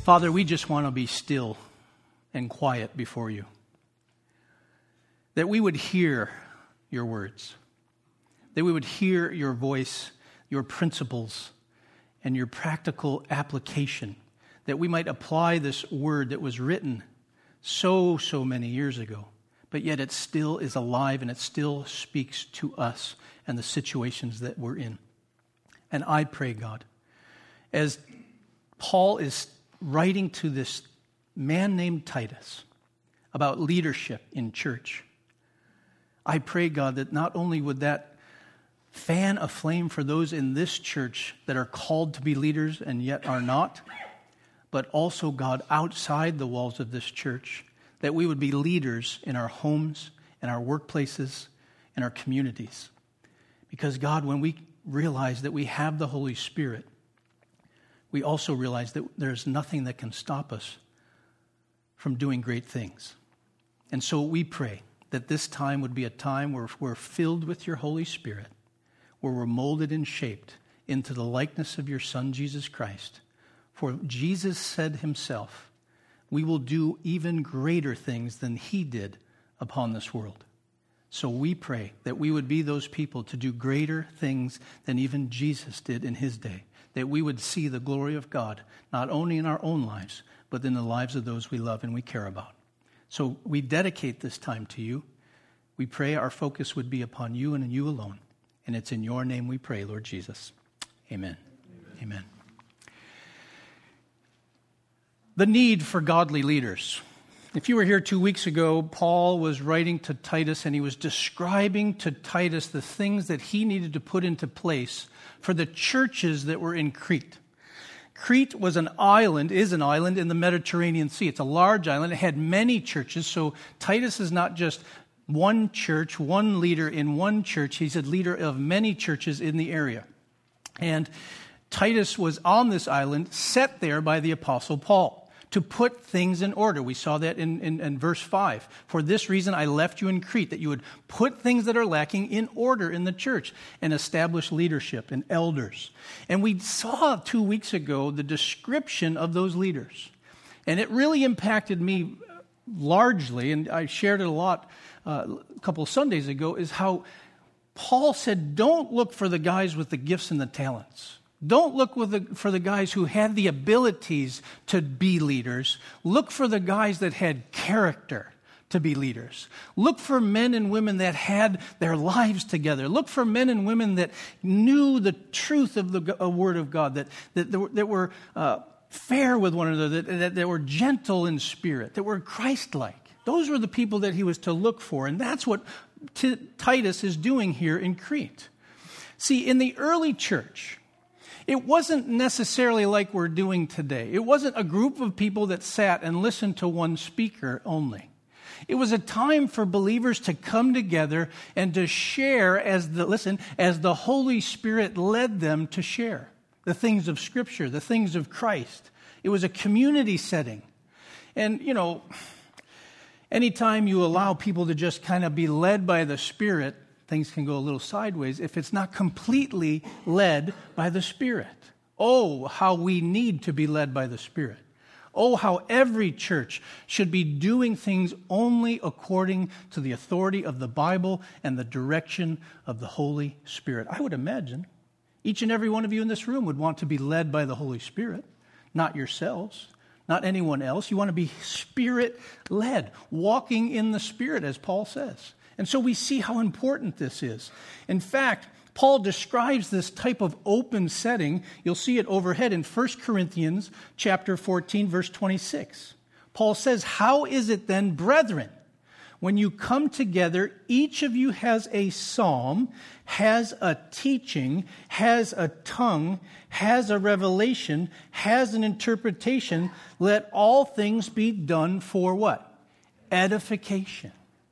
Father, we just want to be still and quiet before you. That we would hear your words. That we would hear your voice, your principles, and your practical application. That we might apply this word that was written so many years ago. But yet it still is alive and it still speaks to us and the situations that we're in. And I pray, God, as Paul is writing to this man named Titus about leadership in church, I pray, God, that not only would that fan a flame for those in this church that are called to be leaders and yet are not, but also, God, outside the walls of this church, that we would be leaders in our homes, in our workplaces, in our communities. Because, God, when we realize that we have the Holy Spirit, we also realize that there's nothing that can stop us from doing great things. And so we pray that this time would be a time where we're filled with your Holy Spirit, where we're molded and shaped into the likeness of your Son, Jesus Christ. For Jesus said himself, we will do even greater things than he did upon this world. So we pray that we would be those people to do greater things than even Jesus did in his day. That we would see the glory of God, not only in our own lives, but in the lives of those we love and we care about. So we dedicate this time to you. We pray our focus would be upon you and you alone. And it's in your name we pray, Lord Jesus. Amen. Amen. The need for godly leaders. If you were here 2 weeks ago, Paul was writing to Titus and he was describing to Titus the things that he needed to put into place for the churches that were in Crete. Crete was an island, is an island in the Mediterranean Sea. It's a large island. It had many churches. So Titus is not just one church, one leader in one church. He's a leader of many churches in the area. And Titus was on this island, set there by the Apostle Paul, to put things in order. We saw that in verse 5. For this reason I left you in Crete, that you would put things that are lacking in order in the church and establish leadership and elders. And we saw 2 weeks ago the description of those leaders. And it really impacted me largely, and I shared it a lot a couple of Sundays ago, is how Paul said, don't look for the guys with the gifts and the talents. Don't look for the guys who had the abilities to be leaders. Look for the guys that had character to be leaders. Look for men and women that had their lives together. Look for men and women that knew the truth of the Word of God, that were fair with one another, that were gentle in spirit, that were Christ-like. Those were the people that he was to look for, and that's what Titus is doing here in Crete. See, in the early church, it wasn't necessarily like we're doing today. It wasn't a group of people that sat and listened to one speaker only. It was a time for believers to come together and to share as the Holy Spirit led them to share the things of Scripture, the things of Christ. It was a community setting. And, anytime you allow people to just kind of be led by the Spirit, things can go a little sideways if it's not completely led by the Spirit. Oh, how we need to be led by the Spirit. Oh, how every church should be doing things only according to the authority of the Bible and the direction of the Holy Spirit. I would imagine each and every one of you in this room would want to be led by the Holy Spirit, not yourselves, not anyone else. You want to be Spirit-led, walking in the Spirit, as Paul says. And so we see how important this is. In fact, Paul describes this type of open setting. You'll see it overhead in 1 Corinthians chapter 14, verse 26. Paul says, how is it then, brethren, when you come together, each of you has a psalm, has a teaching, has a tongue, has a revelation, has an interpretation, let all things be done for what? Edification.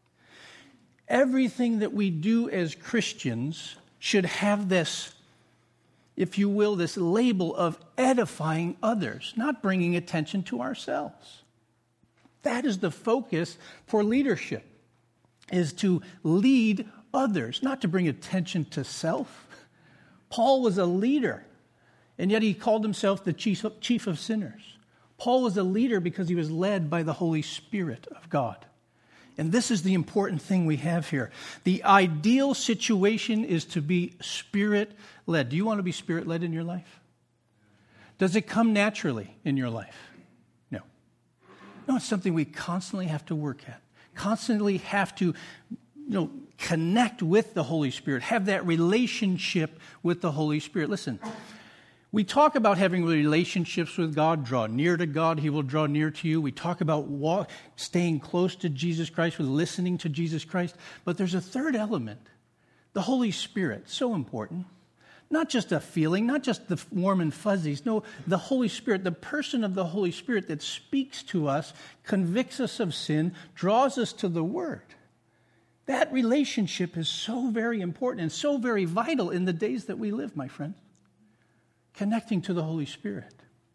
Everything that we do as Christians should have this, if you will, this label of edifying others, not bringing attention to ourselves. That is the focus for leadership, is to lead others, not to bring attention to self. Paul was a leader, and yet he called himself the chief of sinners. Paul was a leader because he was led by the Holy Spirit of God. And this is the important thing we have here. The ideal situation is to be Spirit-led. Do you want to be Spirit-led in your life? Does it come naturally in your life? No. No, it's something we constantly have to work at. Constantly have to, connect with the Holy Spirit. Have that relationship with the Holy Spirit. Listen, we talk about having relationships with God. Draw near to God, He will draw near to you. We talk about staying close to Jesus Christ, with listening to Jesus Christ. But there's a third element, the Holy Spirit. So important. Not just a feeling, not just the warm and fuzzies. No, the Holy Spirit, the person of the Holy Spirit that speaks to us, convicts us of sin, draws us to the Word. That relationship is so very important and so very vital in the days that we live, my friends. Connecting to the Holy Spirit.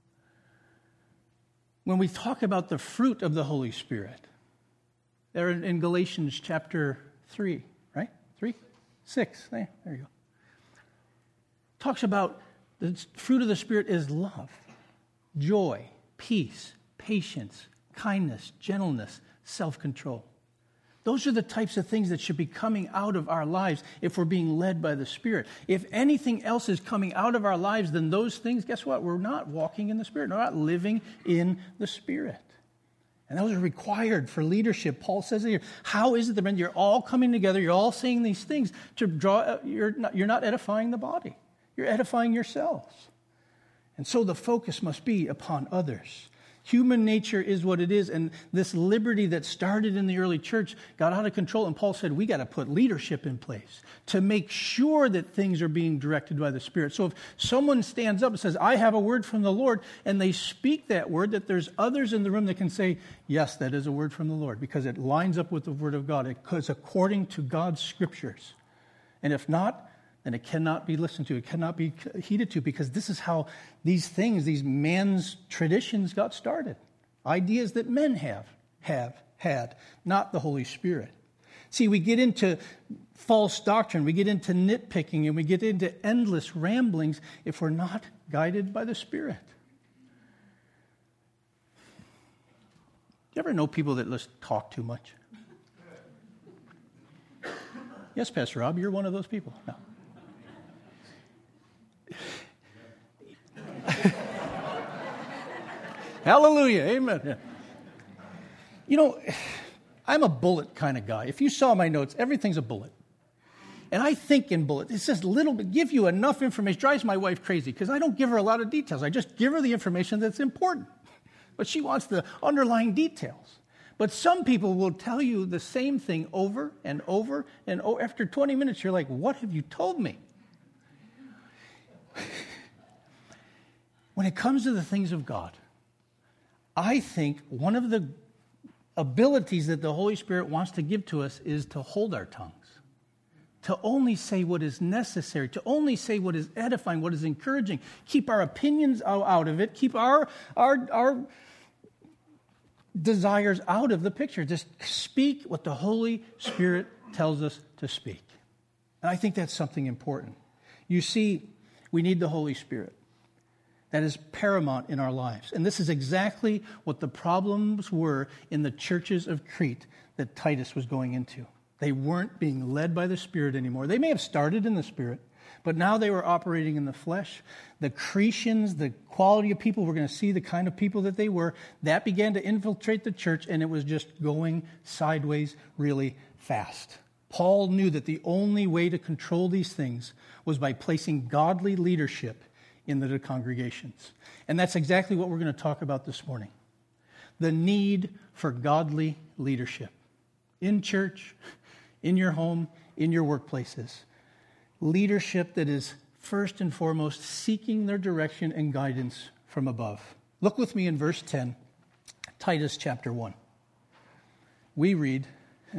When we talk about the fruit of the Holy Spirit, they're in Galatians chapter 3, right? 6. There you go. Talks about the fruit of the Spirit is love, joy, peace, patience, kindness, gentleness, self-control. Those are the types of things that should be coming out of our lives if we're being led by the Spirit. If anything else is coming out of our lives than those things, guess what? We're not walking in the Spirit. We're not living in the Spirit. And those are required for leadership. Paul says it here. How is it that you're all coming together, you're all saying these things to draw, you're not edifying the body. You're edifying yourselves. And so the focus must be upon others. Human nature is what it is, and this liberty that started in the early church got out of control, and Paul said, we got to put leadership in place to make sure that things are being directed by the Spirit. So if someone stands up and says, I have a word from the Lord, and they speak that word, that there's others in the room that can say, yes, that is a word from the Lord, because it lines up with the Word of God. It's according to God's Scriptures. And if not, then it cannot be listened to. It cannot be heeded to, because this is how these things, these man's traditions got started. Ideas that men have had, not the Holy Spirit. See, we get into false doctrine, we get into nitpicking, and we get into endless ramblings if we're not guided by the Spirit. Do you ever know people that just talk too much? Yes, Pastor Rob, you're one of those people. No. Hallelujah. Amen. Yeah. I'm a bullet kind of guy. If you saw my notes, everything's a bullet. And I think in bullets. It's just little bit, give you enough information. Drives my wife crazy because I don't give her a lot of details. I just give her the information that's important. But she wants the underlying details. But some people will tell you the same thing over and over and over. After 20 minutes, you're like, what have you told me? When it comes to the things of God, I think one of the abilities that the Holy Spirit wants to give to us is to hold our tongues, to only say what is necessary, to only say what is edifying, what is encouraging, keep our opinions out of it, keep our desires out of the picture. Just speak what the Holy Spirit tells us to speak. And I think that's something important. You see, we need the Holy Spirit. That is paramount in our lives. And this is exactly what the problems were in the churches of Crete that Titus was going into. They weren't being led by the Spirit anymore. They may have started in the Spirit, but now they were operating in the flesh. The Cretians, the quality of people, we're going to see the kind of people that they were, that began to infiltrate the church, and it was just going sideways really fast. Paul knew that the only way to control these things was by placing godly leadership in the congregations. And that's exactly what we're going to talk about this morning. The need for godly leadership in church, in your home, in your workplaces. Leadership that is first and foremost seeking their direction and guidance from above. Look with me in verse 10, Titus chapter 1. We read,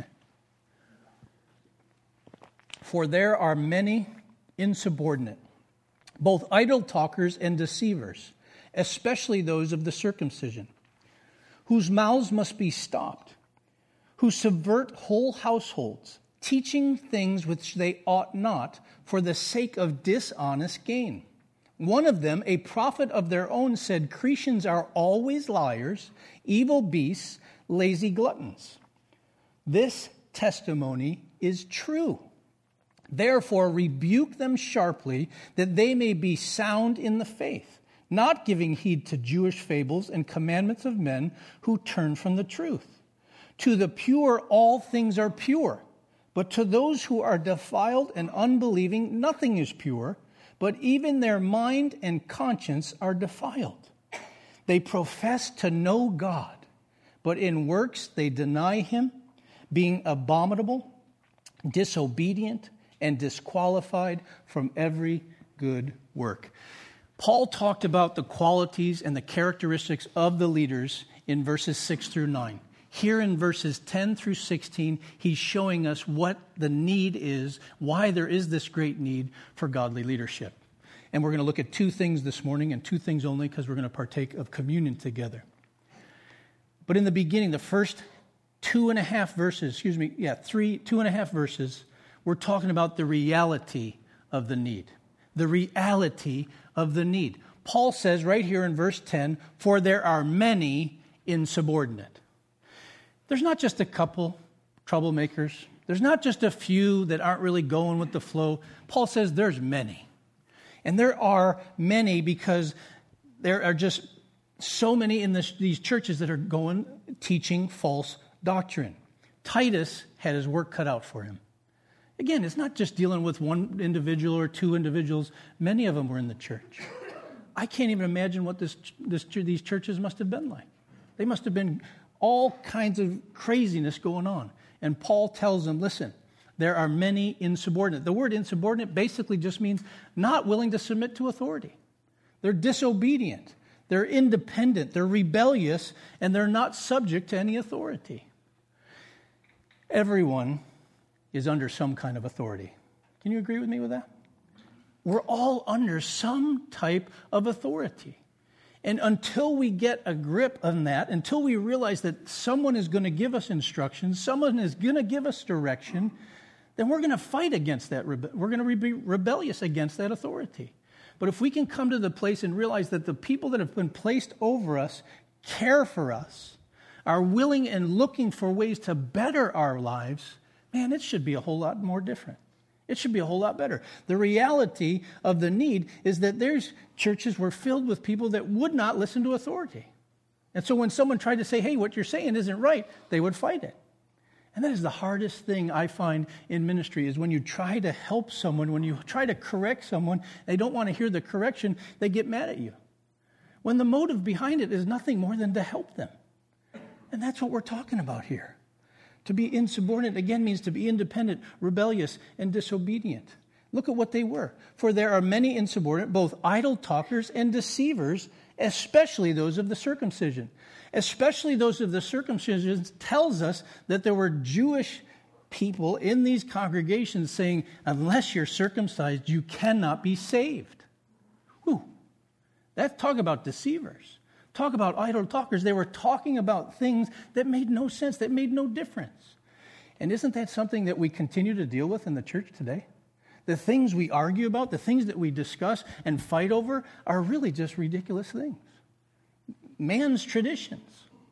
"For there are many insubordinate, both idle talkers and deceivers, especially those of the circumcision, whose mouths must be stopped, who subvert whole households, teaching things which they ought not for the sake of dishonest gain. One of them, a prophet of their own, said, Cretans are always liars, evil beasts, lazy gluttons. This testimony is true. Therefore, rebuke them sharply, that they may be sound in the faith, not giving heed to Jewish fables and commandments of men who turn from the truth. To the pure, all things are pure, but to those who are defiled and unbelieving, nothing is pure, but even their mind and conscience are defiled. They profess to know God, but in works they deny him, being abominable, disobedient, and disqualified from every good work. Paul talked about the qualities and the characteristics of the leaders in verses 6 through 9. Here in verses 10 through 16, he's showing us what the need is, why there is this great need for godly leadership. And we're going to look at two things this morning, and two things only, because we're going to partake of communion together. But in the beginning, the first 2.5 verses, we're talking about the reality of the need. The reality of the need. Paul says right here in verse 10, for there are many insubordinate. There's not just a couple troublemakers. There's not just a few that aren't really going with the flow. Paul says there's many. And there are many because there are just so many in these churches that are teaching false doctrine. Titus had his work cut out for him. Again, it's not just dealing with one individual or two individuals. Many of them were in the church. I can't even imagine what these churches must have been like. They must have been all kinds of craziness going on. And Paul tells them, listen, there are many insubordinate. The word insubordinate basically just means not willing to submit to authority. They're disobedient. They're independent. They're rebellious. And they're not subject to any authority. Everyone is under some kind of authority. Can you agree with me with that? We're all under some type of authority. And until we get a grip on that, until we realize that someone is going to give us instructions, someone is going to give us direction, then we're going to fight against that. We're going to be rebellious against that authority. But if we can come to the place and realize that the people that have been placed over us care for us, are willing and looking for ways to better our lives, man, it should be a whole lot more different. It should be a whole lot better. The reality of the need is that there's churches were filled with people that would not listen to authority. And so when someone tried to say, hey, what you're saying isn't right, they would fight it. And that is the hardest thing I find in ministry is when you try to help someone, when you try to correct someone, they don't want to hear the correction, they get mad at you. When the motive behind it is nothing more than to help them. And that's what we're talking about here. To be insubordinate, again, means to be independent, rebellious, and disobedient. Look at what they were. For there are many insubordinate, both idle talkers and deceivers, especially those of the circumcision. Especially those of the circumcision tells us that there were Jewish people in these congregations saying, unless you're circumcised, you cannot be saved. Whew. Talk about deceivers. Talk about idle talkers. They were talking about things that made no sense, that made no difference. And isn't that something that we continue to deal with in the church today? The things we argue about, the things that we discuss and fight over are really just ridiculous things. Man's traditions.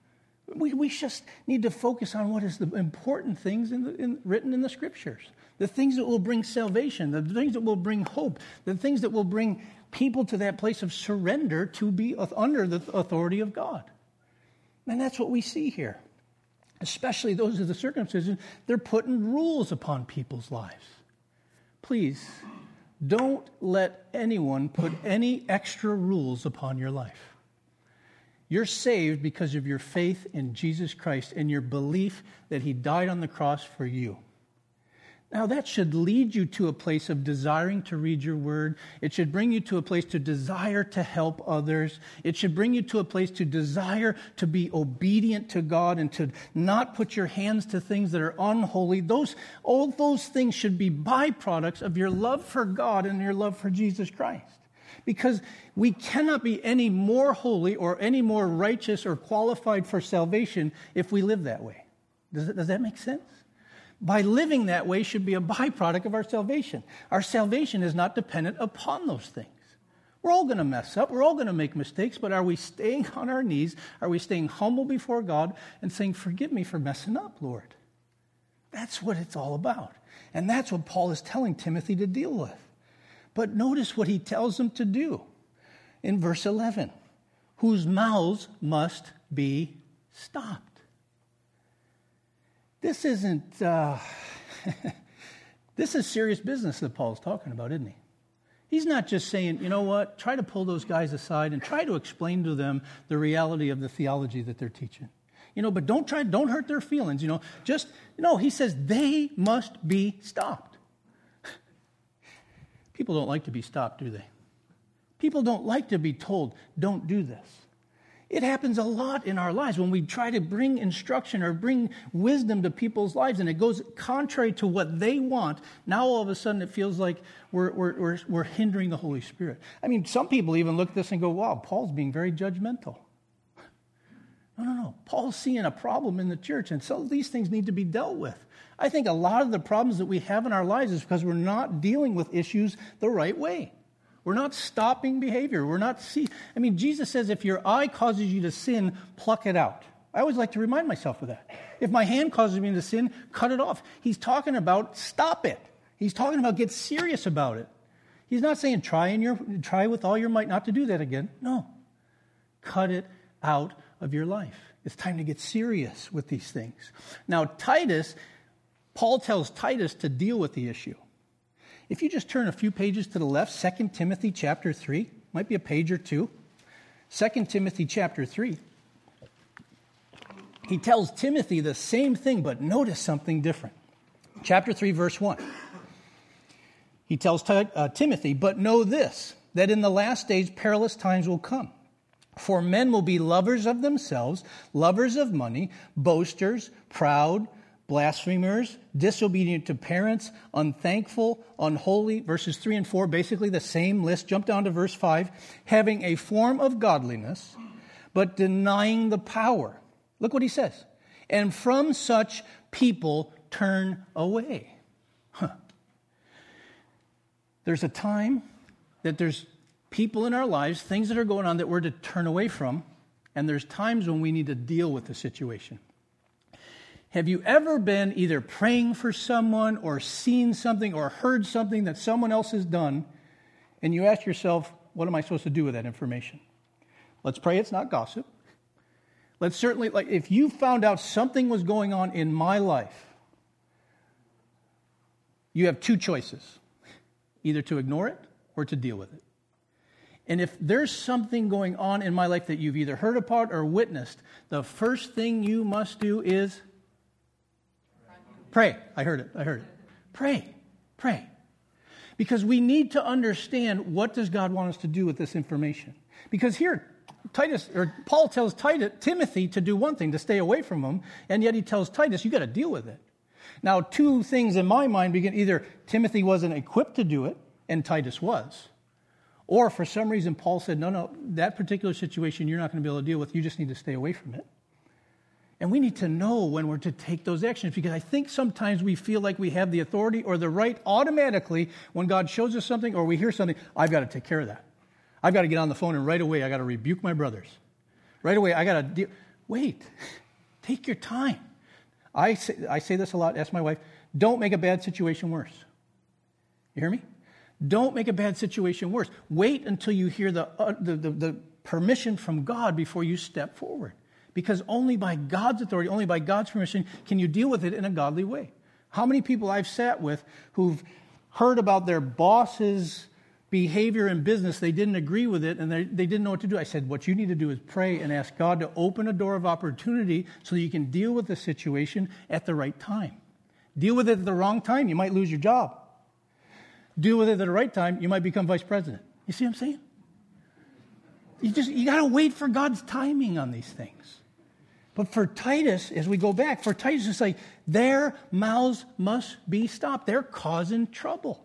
We just need to focus on what is the important things written in the Scriptures. The things that will bring salvation, the things that will bring hope, the things that will bring people to that place of surrender to be under the authority of God. And that's what we see here. Especially those of the circumcision, they're putting rules upon people's lives. Please, don't let anyone put any extra rules upon your life. You're saved because of your faith in Jesus Christ and your belief that he died on the cross for you. Now, that should lead you to a place of desiring to read your word. It should bring you to a place to desire to help others. It should bring you to a place to desire to be obedient to God and to not put your hands to things that are unholy. All those things should be byproducts of your love for God and your love for Jesus Christ. Because we cannot be any more holy or any more righteous or qualified for salvation if we live that way. Does that make sense? By living that way should be a byproduct of our salvation. Our salvation is not dependent upon those things. We're all going to mess up. We're all going to make mistakes, but are we staying on our knees? Are we staying humble before God and saying, forgive me for messing up, Lord? That's what it's all about. And that's what Paul is telling Timothy to deal with. But notice what he tells them to do in verse 11. Whose mouths must be stopped. This isn't, this is serious business that Paul's talking about, isn't he? He's not just saying, you know what, try to pull those guys aside and try to explain to them the reality of the theology that they're teaching. But don't hurt their feelings, he says they must be stopped. People don't like to be stopped, do they? People don't like to be told, don't do this. It happens a lot in our lives when we try to bring instruction or bring wisdom to people's lives and it goes contrary to what they want. Now all of a sudden it feels like we're hindering the Holy Spirit. I mean, some people even look at this and go, wow, Paul's being very judgmental. No. Paul's seeing a problem in the church, and some of these things need to be dealt with. I think a lot of the problems that we have in our lives is because we're not dealing with issues the right way. We're not stopping behavior. Jesus says if your eye causes you to sin, pluck it out. I always like to remind myself of that. If my hand causes me to sin, cut it off. He's talking about stop it. He's talking about get serious about it. He's not saying try with all your might not to do that again. No. Cut it out of your life. It's time to get serious with these things. Now, Paul tells Titus to deal with the issue. If you just turn a few pages to the left, 2 Timothy chapter 3, might be a page or two. 2 Timothy chapter 3. He tells Timothy the same thing, but notice something different. Chapter 3, verse 1. He tells Timothy, but know this, that in the last days perilous times will come. For men will be lovers of themselves, lovers of money, boasters, proud, blasphemers, disobedient to parents, unthankful, unholy. Verses 3 and 4, basically the same list. Jump down to verse 5. Having a form of godliness, but denying the power. Look what he says. And from such people turn away. There's a time that there's people in our lives, things that are going on that we're to turn away from, and there's times when we need to deal with the situation. Have you ever been either praying for someone or seen something or heard something that someone else has done, and you ask yourself, what am I supposed to do with that information? Let's pray it's not gossip. Let's certainly, if you found out something was going on in my life, you have two choices, either to ignore it or to deal with it. And if there's something going on in my life that you've either heard about or witnessed, the first thing you must do is pray. I heard it. Pray. Because we need to understand, what does God want us to do with this information? Because here, Paul tells Timothy to do one thing, to stay away from him, and yet he tells Titus, you got to deal with it. Now, two things in my mind begin: either Timothy wasn't equipped to do it, and Titus was. Or for some reason, Paul said, no, that particular situation you're not going to be able to deal with. You just need to stay away from it. And we need to know when we're to take those actions, because I think sometimes we feel like we have the authority or the right automatically when God shows us something or we hear something. I've got to take care of that. I've got to get on the phone and right away I got to rebuke my brothers. Right away I got to deal. Wait, take your time. I say this a lot, ask my wife, don't make a bad situation worse. You hear me? Don't make a bad situation worse. Wait until you hear the permission from God before you step forward. Because only by God's authority, only by God's permission, can you deal with it in a godly way. How many people I've sat with who've heard about their boss's behavior in business, they didn't agree with it, and they didn't know what to do. I said, what you need to do is pray and ask God to open a door of opportunity so that you can deal with the situation at the right time. Deal with it at the wrong time, you might lose your job. Deal with it at the right time, you might become vice president. You see what I'm saying? You got to wait for God's timing on these things. But for Titus, as we go back, for Titus, it's like their mouths must be stopped. They're causing trouble.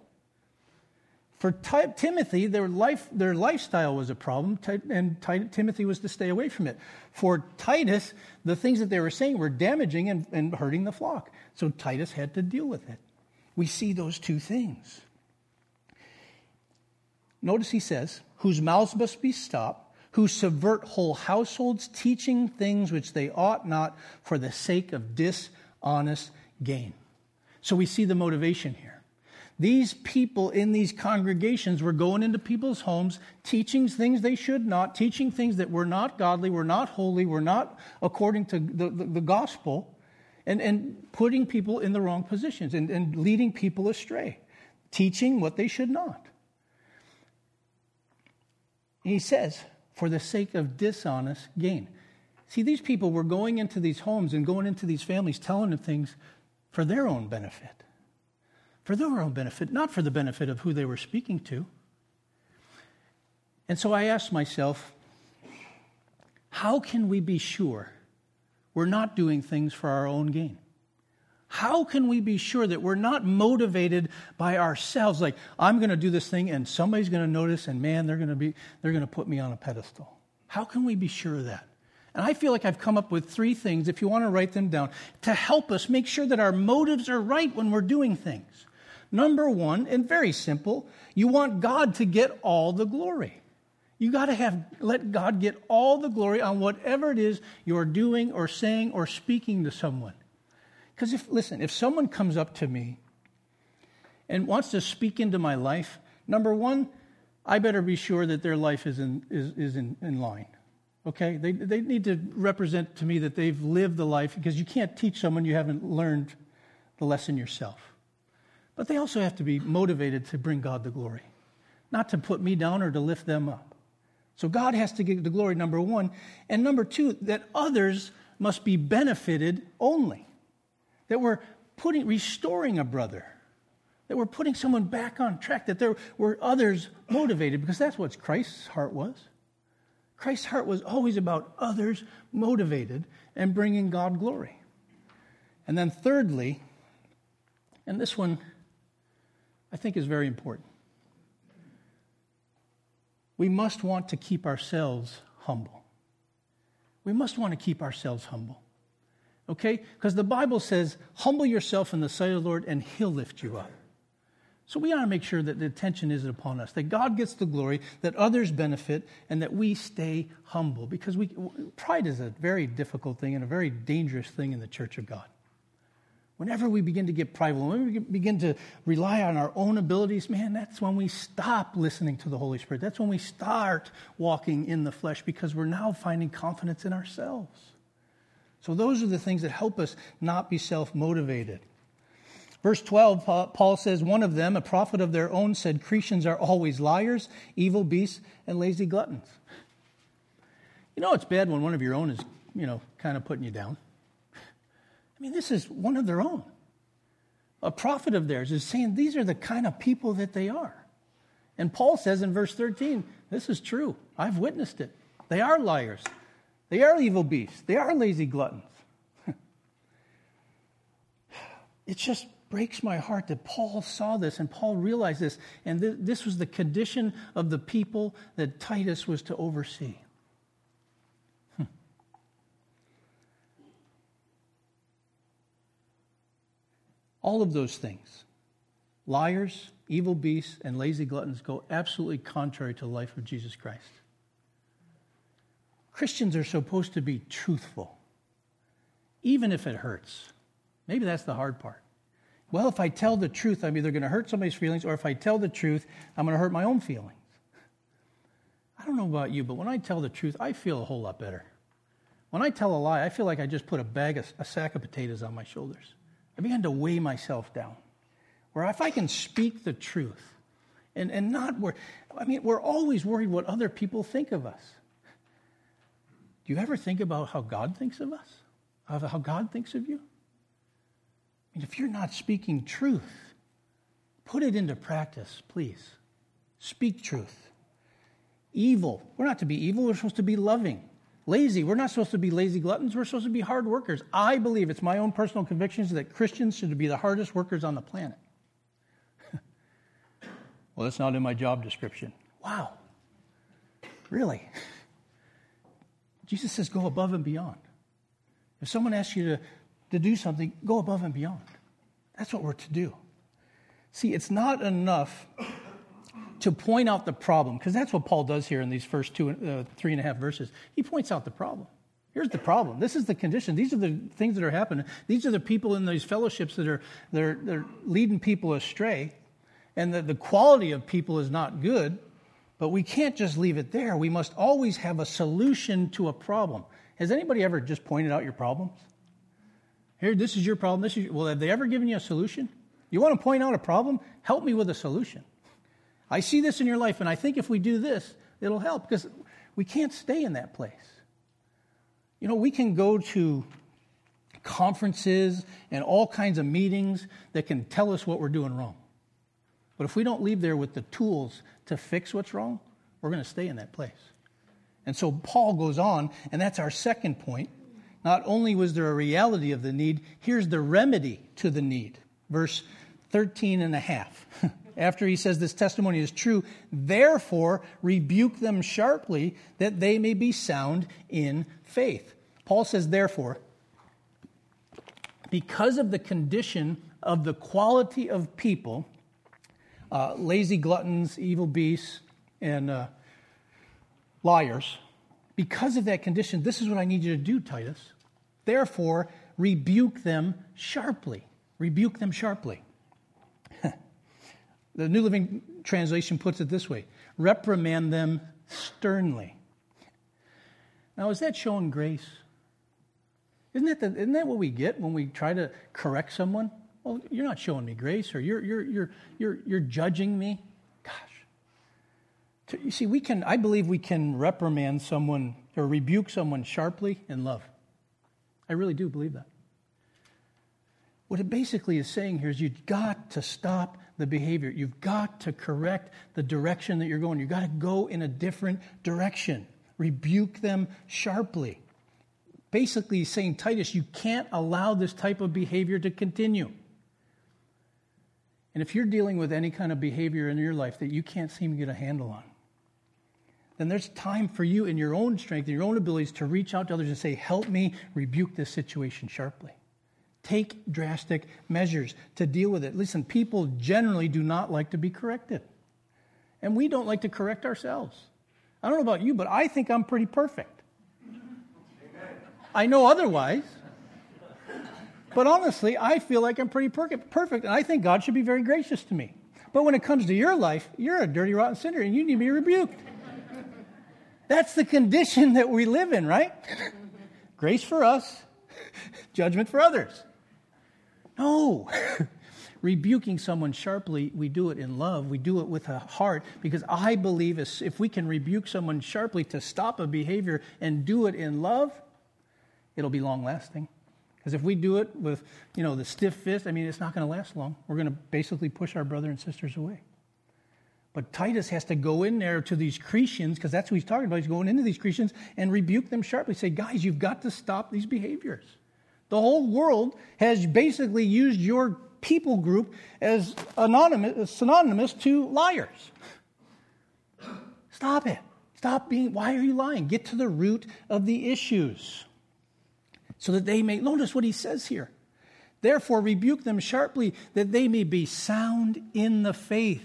For Timothy, their lifestyle was a problem, and Timothy was to stay away from it. For Titus, the things that they were saying were damaging and hurting the flock. So Titus had to deal with it. We see those two things. Notice he says, whose mouths must be stopped, who subvert whole households, teaching things which they ought not for the sake of dishonest gain. So we see the motivation here. These people in these congregations were going into people's homes, teaching things they should not, teaching things that were not godly, were not holy, were not according to the gospel, and putting people in the wrong positions and leading people astray, teaching what they should not. And he says, for the sake of dishonest gain. See, these people were going into these homes and going into these families, telling them things for their own benefit. For their own benefit, not for the benefit of who they were speaking to. And so I asked myself, how can we be sure we're not doing things for our own gain? How can we be sure that we're not motivated by ourselves? Like, I'm going to do this thing and somebody's going to notice and man, they're going to put me on a pedestal. How can we be sure of that? And I feel like I've come up with 3 things, if you want to write them down, to help us make sure that our motives are right when we're doing things. Number 1, and very simple, you want God to get all the glory. You got to let God get all the glory on whatever it is you're doing or saying or speaking to someone. Because if someone comes up to me and wants to speak into my life, number 1, I better be sure that their life is in line. Okay? They need to represent to me that they've lived the life, because you can't teach someone you haven't learned the lesson yourself. But they also have to be motivated to bring God the glory, not to put me down or to lift them up. So God has to get the glory, number 1. And number 2, that others must be benefited only. That we're restoring a brother. That we're putting someone back on track. That there were others motivated, because that's what Christ's heart was. Christ's heart was always about others motivated and bringing God glory. And then thirdly, and this one I think is very important. We must want to keep ourselves humble. We must want to keep ourselves humble. Okay? Because the Bible says, humble yourself in the sight of the Lord and He'll lift you up. So we ought to make sure that the attention is upon us, that God gets the glory, that others benefit, and that we stay humble. Because pride is a very difficult thing and a very dangerous thing in the church of God. Whenever we begin to get prideful, when we begin to rely on our own abilities, man, that's when we stop listening to the Holy Spirit. That's when we start walking in the flesh, because we're now finding confidence in ourselves. So those are the things that help us not be self-motivated. Verse 12, Paul says, one of them, a prophet of their own, said, Cretans are always liars, evil beasts, and lazy gluttons. You know it's bad when one of your own is, kind of putting you down. I mean, this is one of their own. A prophet of theirs is saying these are the kind of people that they are. And Paul says in verse 13, this is true. I've witnessed it. They are liars. They are evil beasts. They are lazy gluttons. It just breaks my heart that Paul saw this and Paul realized this. And this was the condition of the people that Titus was to oversee. All of those things, liars, evil beasts, and lazy gluttons, go absolutely contrary to the life of Jesus Christ. Christians are supposed to be truthful, even if it hurts. Maybe that's the hard part. Well, if I tell the truth, I'm either going to hurt somebody's feelings, or if I tell the truth, I'm going to hurt my own feelings. I don't know about you, but when I tell the truth, I feel a whole lot better. When I tell a lie, I feel like I just put a sack of potatoes on my shoulders. I began to weigh myself down. Where if I can speak the truth and not worry. I mean, we're always worried what other people think of us. Do you ever think about how God thinks of us? How God thinks of you? I mean, if you're not speaking truth, put it into practice, please. Speak truth. Evil. We're not to be evil. We're supposed to be loving. Lazy. We're not supposed to be lazy gluttons. We're supposed to be hard workers. I believe, it's my own personal convictions, that Christians should be the hardest workers on the planet. Well, that's not in my job description. Wow. Really? Jesus says go above and beyond. If someone asks you to do something, go above and beyond. That's what we're to do. See, it's not enough to point out the problem, because that's what Paul does here in these first 3.5 verses. He points out the problem. Here's the problem. This is the condition. These are the things that are happening. These are the people in these fellowships that are they're leading people astray, and the quality of people is not good. But we can't just leave it there. We must always have a solution to a problem. Has anybody ever just pointed out your problems? Here, this is your problem. Well, have they ever given you a solution? You want to point out a problem? Help me with a solution. I see this in your life, and I think if we do this, it'll help, because we can't stay in that place. You know, we can go to conferences and all kinds of meetings that can tell us what we're doing wrong. But if we don't leave there with the tools to fix what's wrong, we're going to stay in that place. And so Paul goes on, and that's our second point. Not only was there a reality of the need, here's the remedy to the need. Verse 13.5. After he says this testimony is true, therefore rebuke them sharply that they may be sound in faith. Paul says, therefore, because of the condition of the quality of people, lazy gluttons, evil beasts, and liars, because of that condition, this is what I need you to do, Titus. Therefore, rebuke them sharply. Rebuke them sharply. The New Living Translation puts it this way: reprimand them sternly. Now, is that showing grace? Isn't that what we get when we try to correct someone? Well, you're not showing me grace, or you're judging me. Gosh. You see, I believe we can reprimand someone or rebuke someone sharply in love. I really do believe that. What it basically is saying here is you've got to stop the behavior. You've got to correct the direction that you're going. You've got to go in a different direction. Rebuke them sharply. Basically saying, Titus, you can't allow this type of behavior to continue. And if you're dealing with any kind of behavior in your life that you can't seem to get a handle on, then there's time for you in your own strength and your own abilities to reach out to others and say, help me rebuke this situation sharply. Take drastic measures to deal with it. Listen, people generally do not like to be corrected. And we don't like to correct ourselves. I don't know about you, but I think I'm pretty perfect. I know otherwise. But honestly, I feel like I'm pretty perfect, and I think God should be very gracious to me. But when it comes to your life, you're a dirty, rotten sinner, and you need to be rebuked. That's the condition that we live in, right? Grace for us, judgment for others. No. Rebuking someone sharply, we do it in love. We do it with a heart, because I believe if we can rebuke someone sharply to stop a behavior and do it in love, it'll be long-lasting. Because if we do it with, the stiff fist, it's not going to last long. We're going to basically push our brother and sisters away. But Titus has to go in there to these Cretans, because that's what he's talking about. He's going into these Cretans and rebuke them sharply. Say, guys, you've got to stop these behaviors. The whole world has basically used your people group as synonymous to liars. Stop it. Why are you lying? Get to the root of the issues. So that they may, notice what he says here. Therefore, rebuke them sharply that they may be sound in the faith.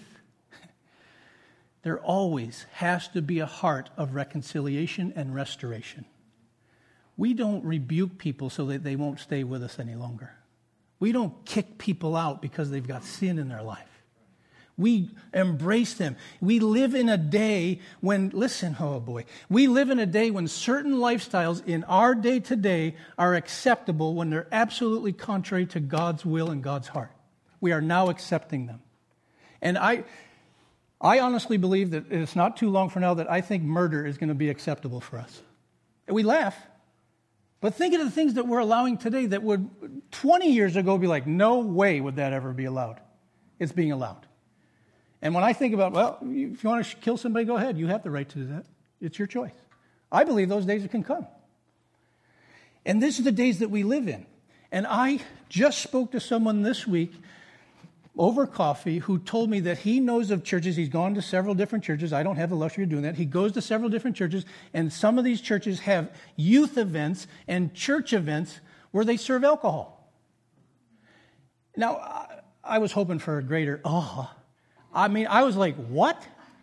There always has to be a heart of reconciliation and restoration. We don't rebuke people so that they won't stay with us any longer. We don't kick people out because they've got sin in their life. We embrace them. We live in a day when, we live in a day when certain lifestyles in our day to day are acceptable when they're absolutely contrary to God's will and God's heart. We are now accepting them. And I honestly believe that it's not too long from now that I think murder is going to be acceptable for us. We laugh. But think of the things that we're allowing today that would 20 years ago be like, no way would that ever be allowed. It's being allowed. And when I think about, if you want to kill somebody, go ahead. You have the right to do that. It's your choice. I believe those days can come. And these are the days that we live in. And I just spoke to someone this week over coffee who told me that he knows of churches. He's gone to several different churches. I don't have the luxury of doing that. He goes to several different churches, and some of these churches have youth events and church events where they serve alcohol. Now, I was hoping for a greater I was like, what?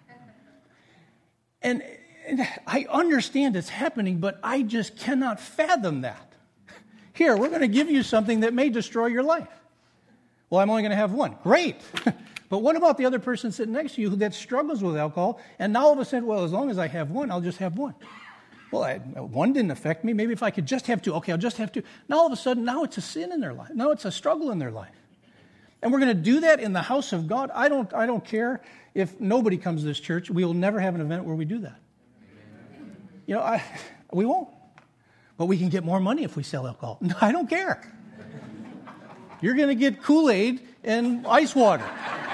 And I understand it's happening, but I just cannot fathom that. Here, we're going to give you something that may destroy your life. Well, I'm only going to have one. Great. But what about the other person sitting next to you that struggles with alcohol, and now all of a sudden, well, as long as I have one, I'll just have one. Well, one didn't affect me. Maybe if I could just have two, okay, I'll just have two. Now all of a sudden, now it's a sin in their life. Now it's a struggle in their life. And we're going to do that in the house of God. I don't care if nobody comes to this church. We will never have an event where we do that. You know, we won't. But we can get more money if we sell alcohol. No, I don't care. You're going to get Kool-Aid and ice water.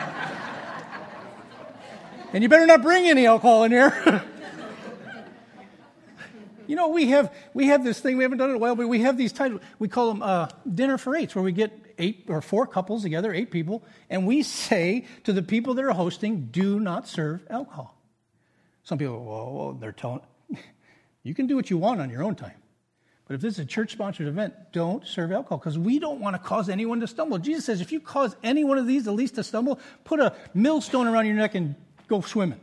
And you better not bring any alcohol in here. You know, we have this thing, we haven't done it in a while, but we have these titles, we call them dinner for eights, where we get 8 or 4 couples together, 8 people, and we say to the people that are hosting, do not serve alcohol. Some people, well, they're telling, you can do what you want on your own time. But if this is a church-sponsored event, don't serve alcohol, because we don't want to cause anyone to stumble. Jesus says, if you cause any one of these the least to stumble, put a millstone around your neck and go swimming.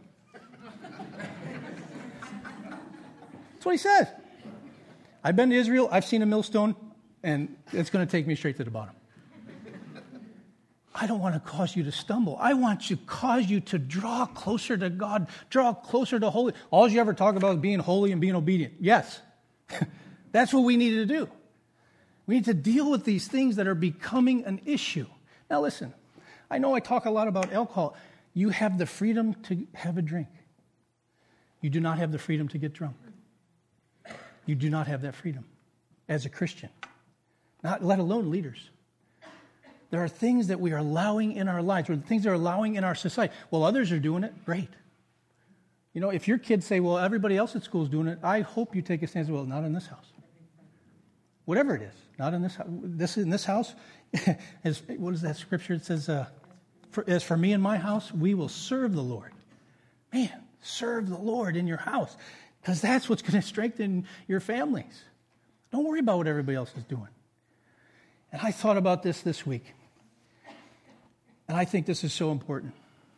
That's what he says. I've been to Israel, I've seen a millstone, and it's going to take me straight to the bottom. I don't want to cause you to stumble. I want to cause you to draw closer to God, draw closer to holy. All you ever talk about is being holy and being obedient. Yes. That's what we need to do. We need to deal with these things that are becoming an issue. Now listen, I know I talk a lot about alcohol. You have the freedom to have a drink. You do not have the freedom to get drunk. You do not have that freedom as a Christian, not let alone leaders. There are things that we are allowing in our lives, or things that are allowing in our society. Well, others are doing it. Great. You know, if your kids say, well, everybody else at school is doing it, I hope you take a stance. Well, not in this house. Whatever it is, not in this house. In this house, what is that scripture? It says, as for me and my house, we will serve the Lord. Man, serve the Lord in your house, because that's what's going to strengthen your families. Don't worry about what everybody else is doing. And I thought about this week, and I think this is so important.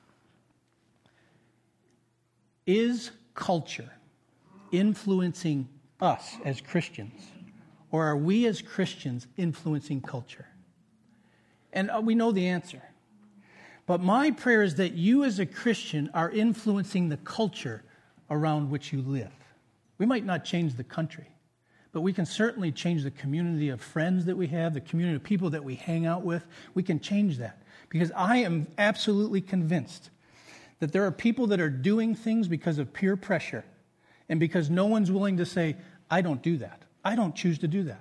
Is culture influencing us as Christians, or are we as Christians influencing culture? And we know the answer. But my prayer is that you as a Christian are influencing the culture around which you live. We might not change the country, but we can certainly change the community of friends that we have, the community of people that we hang out with. We can change that, because I am absolutely convinced that there are people that are doing things because of peer pressure and because no one's willing to say, I don't do that. I don't choose to do that.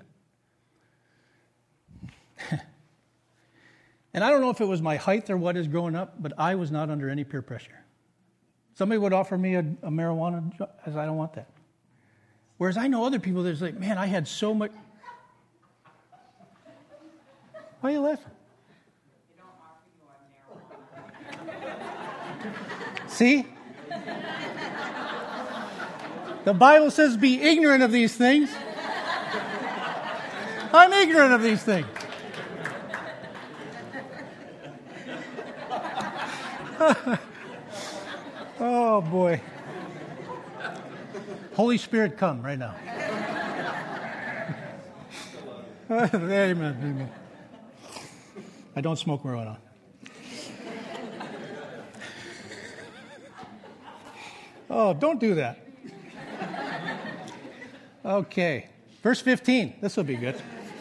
And I don't know if it was my height or what is growing up, but I was not under any peer pressure. Somebody would offer me a marijuana, I said, I don't want that. Whereas I know other people that's like, man, I had so much. Why are you laughing? They don't offer you a marijuana. See? The Bible says be ignorant of these things. I'm ignorant of these things. Oh, boy. Holy Spirit, come right now. Amen. Amen. I don't smoke marijuana. Oh, don't do that. Okay. Verse 15. This will be good.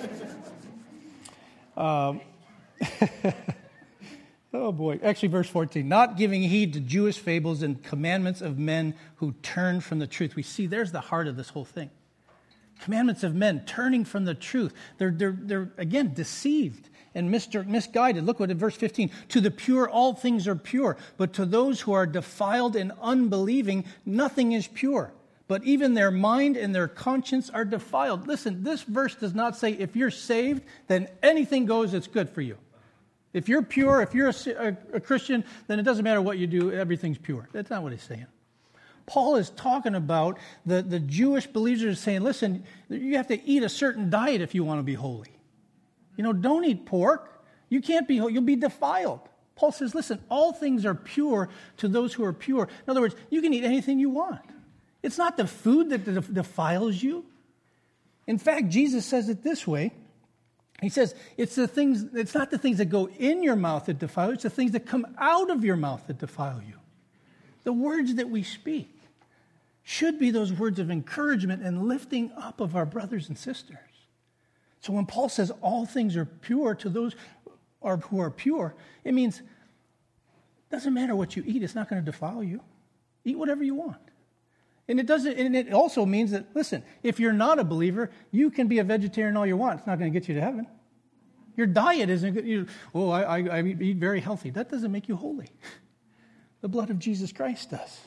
Oh, boy. Actually, verse 14. Not giving heed to Jewish fables and commandments of men who turn from the truth. We see there's the heart of this whole thing. Commandments of men turning from the truth. They're again, deceived and misguided. Look what in verse 15. To the pure, all things are pure. But to those who are defiled and unbelieving, nothing is pure. But even their mind and their conscience are defiled. Listen, this verse does not say if you're saved, then anything goes that's good for you. If you're pure, if you're a Christian, then it doesn't matter what you do, everything's pure. That's not what he's saying. Paul is talking about the Jewish believers saying, listen, you have to eat a certain diet if you want to be holy. You know, don't eat pork. You can't be holy. You'll be defiled. Paul says, listen, all things are pure to those who are pure. In other words, you can eat anything you want. It's not the food that defiles you. In fact, Jesus says it this way. He says, it's not the things that go in your mouth that defile you, it's the things that come out of your mouth that defile you. The words that we speak should be those words of encouragement and lifting up of our brothers and sisters. So when Paul says all things are pure to those who are pure, it means it doesn't matter what you eat, it's not going to defile you. Eat whatever you want. And it also means that, listen, if you're not a believer, you can be a vegetarian all you want. It's not going to get you to heaven. Your diet isn't good. I eat very healthy. That doesn't make you holy. The blood of Jesus Christ does.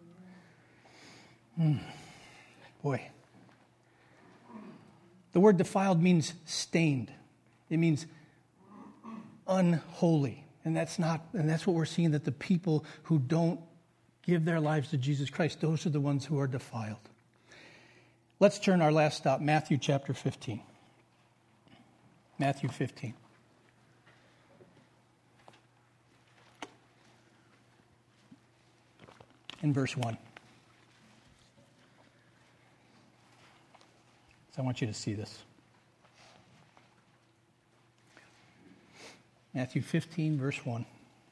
Boy. The word defiled means stained. It means unholy. And that's what we're seeing, that the people who don't give their lives to Jesus Christ, those are the ones who are defiled. Let's turn our last stop, Matthew chapter 15. Matthew 15. In verse 1. So I want you to see this. Matthew 15, verse 1.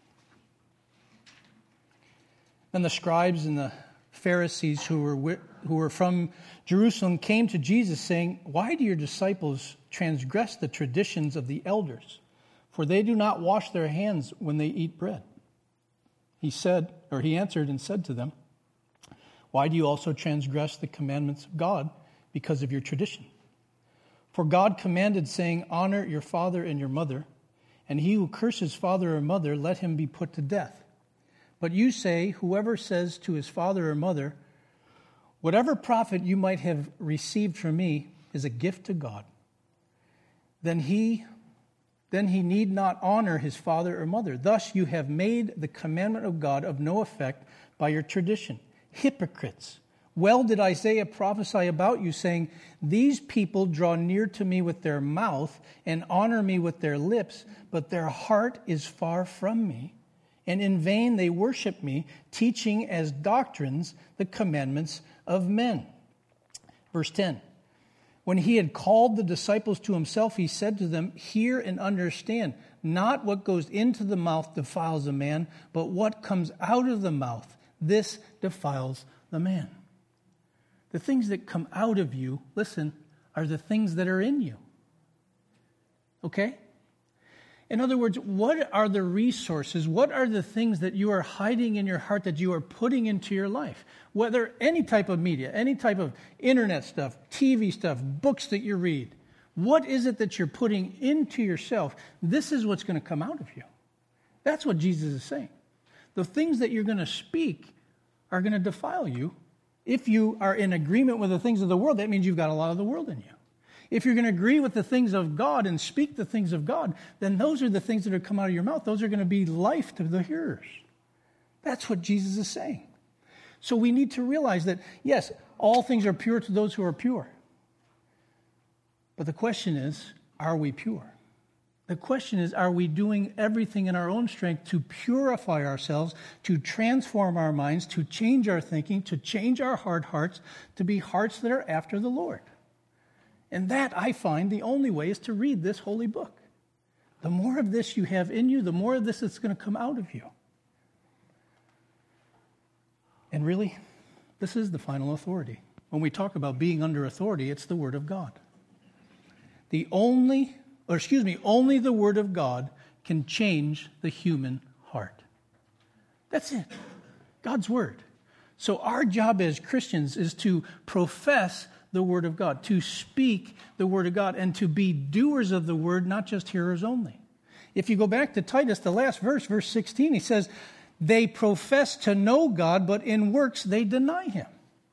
Then the scribes and the Pharisees who were from Jerusalem came to Jesus, saying, "Why do your disciples transgress the traditions of the elders? For they do not wash their hands when they eat bread." He answered and said to them, "Why do you also transgress the commandments of God because of your tradition? For God commanded, saying, 'Honor your father and your mother,' and he who curses father or mother, let him be put to death. But you say, whoever says to his father or mother, 'Whatever profit you might have received from me is a gift to God,' then he need not honor his father or mother. Thus you have made the commandment of God of no effect by your tradition. Hypocrites! Well did Isaiah prophesy about you, saying, 'These people draw near to me with their mouth and honor me with their lips, but their heart is far from me. And in vain they worship me, teaching as doctrines the commandments of men.'" Verse 10. When he had called the disciples to himself, he said to them, "Hear and understand. Not what goes into the mouth defiles a man, but what comes out of the mouth, this defiles the man." The things that come out of you, listen, are the things that are in you. Okay? In other words, what are the resources, what are the things that you are hiding in your heart that you are putting into your life? Whether any type of media, any type of internet stuff, TV stuff, books that you read, what is it that you're putting into yourself? This is what's going to come out of you. That's what Jesus is saying. The things that you're going to speak are going to defile you. If you are in agreement with the things of the world, that means you've got a lot of the world in you. If you're going to agree with the things of God and speak the things of God, then those are the things that are come out of your mouth. Those are going to be life to the hearers. That's what Jesus is saying. So we need to realize that, yes, all things are pure to those who are pure. But the question is, are we pure? The question is, are we doing everything in our own strength to purify ourselves, to transform our minds, to change our thinking, to change our hard hearts, to be hearts that are after the Lord? And that, I find, the only way is to read this holy book. The more of this you have in you, the more of this is going to come out of you. And really, this is the final authority. When we talk about being under authority, it's the Word of God. Only the Word of God can change the human heart. That's it. God's Word. So our job as Christians is to profess the Word of God, to speak the Word of God, and to be doers of the Word, not just hearers only. If you go back to Titus, the last verse, verse 16, he says, "They profess to know God, but in works they deny Him,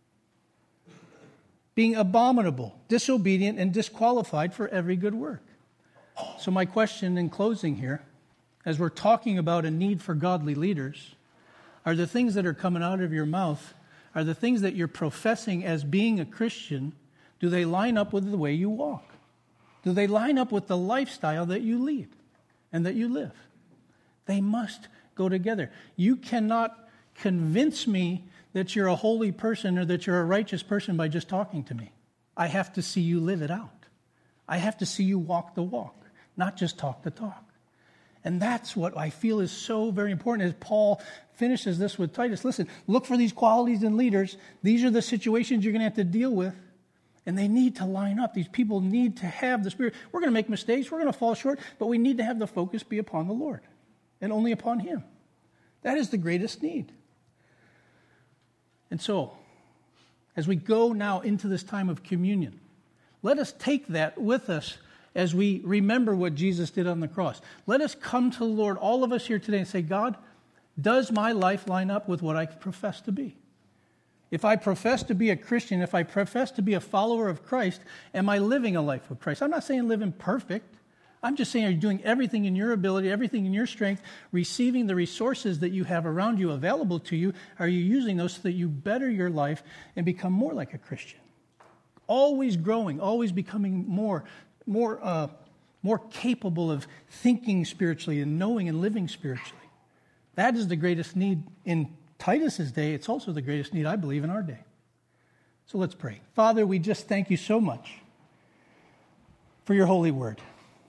being abominable, disobedient, and disqualified for every good work." So my question in closing here, as we're talking about a need for godly leaders, are the things that are coming out of your mouth, are the things that you're professing as being a Christian, do they line up with the way you walk? Do they line up with the lifestyle that you lead and that you live? They must go together. You cannot convince me that you're a holy person or that you're a righteous person by just talking to me. I have to see you live it out. I have to see you walk the walk, not just talk the talk. And that's what I feel is so very important as Paul finishes this with Titus. Listen, look for these qualities in leaders. These are the situations you're going to have to deal with. And they need to line up. These people need to have the Spirit. We're going to make mistakes. We're going to fall short. But we need to have the focus be upon the Lord and only upon Him. That is the greatest need. And so, as we go now into this time of communion, let us take that with us as we remember what Jesus did on the cross. Let us come to the Lord, all of us here today, and say, God, does my life line up with what I profess to be? If I profess to be a Christian, if I profess to be a follower of Christ, am I living a life of Christ? I'm not saying living perfect. I'm just saying, are you doing everything in your ability, everything in your strength, receiving the resources that you have around you available to you? Are you using those so that you better your life and become more like a Christian? Always growing, always becoming more capable of thinking spiritually and knowing and living spiritually. That is the greatest need in Titus's day. It's also the greatest need, I believe, in our day. So let's pray. Father, we just thank you so much for your holy word.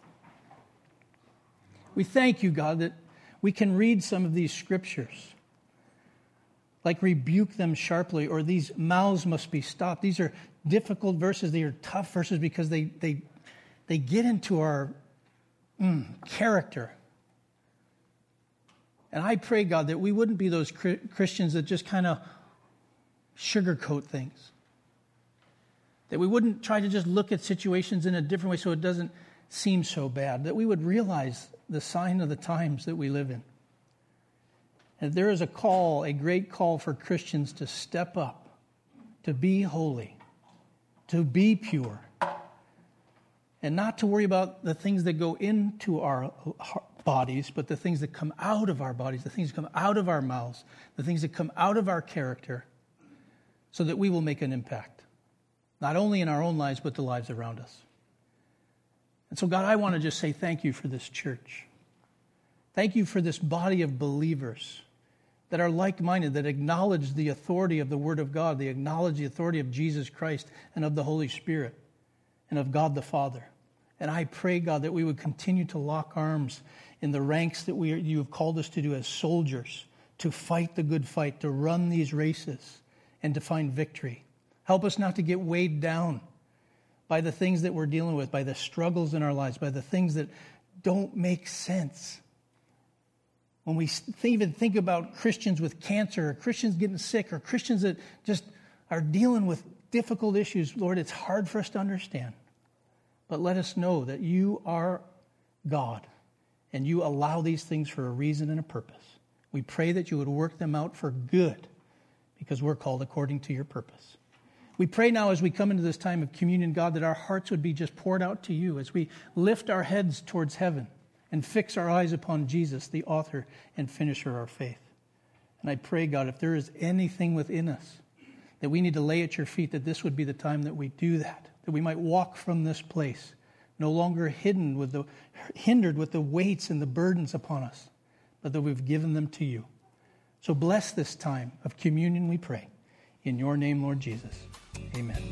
We thank you, God, that we can read some of these scriptures, like rebuke them sharply, or these mouths must be stopped. These are difficult verses. They are tough verses because they get into our character. And I pray, God, that we wouldn't be those Christians that just kind of sugarcoat things. That we wouldn't try to just look at situations in a different way so it doesn't seem so bad. That we would realize the sign of the times that we live in. And there is a call, a great call for Christians to step up, to be holy, to be pure, and not to worry about the things that go into our bodies, but the things that come out of our bodies, the things that come out of our mouths, the things that come out of our character, so that we will make an impact, not only in our own lives, but the lives around us. And so, God, I want to just say thank you for this church. Thank you for this body of believers that are like-minded, that acknowledge the authority of the Word of God, they acknowledge the authority of Jesus Christ and of the Holy Spirit and of God the Father. And I pray, God, that we would continue to lock arms in the ranks that you have called us to do as soldiers, to fight the good fight, to run these races, and to find victory. Help us not to get weighed down by the things that we're dealing with, by the struggles in our lives, by the things that don't make sense. When we even think about Christians with cancer, or Christians getting sick, or Christians that just are dealing with difficult issues, Lord, it's hard for us to understand. But let us know that you are God, and you allow these things for a reason and a purpose. We pray that you would work them out for good, because we're called according to your purpose. We pray now as we come into this time of communion, God, that our hearts would be just poured out to you as we lift our heads towards heaven and fix our eyes upon Jesus, the author and finisher of our faith. And I pray, God, if there is anything within us that we need to lay at your feet, that this would be the time that we do that we might walk from this place no longer hindered with the weights and the burdens upon us, but that we've given them to you. So bless this time of communion, we pray. In your name, Lord Jesus. Amen.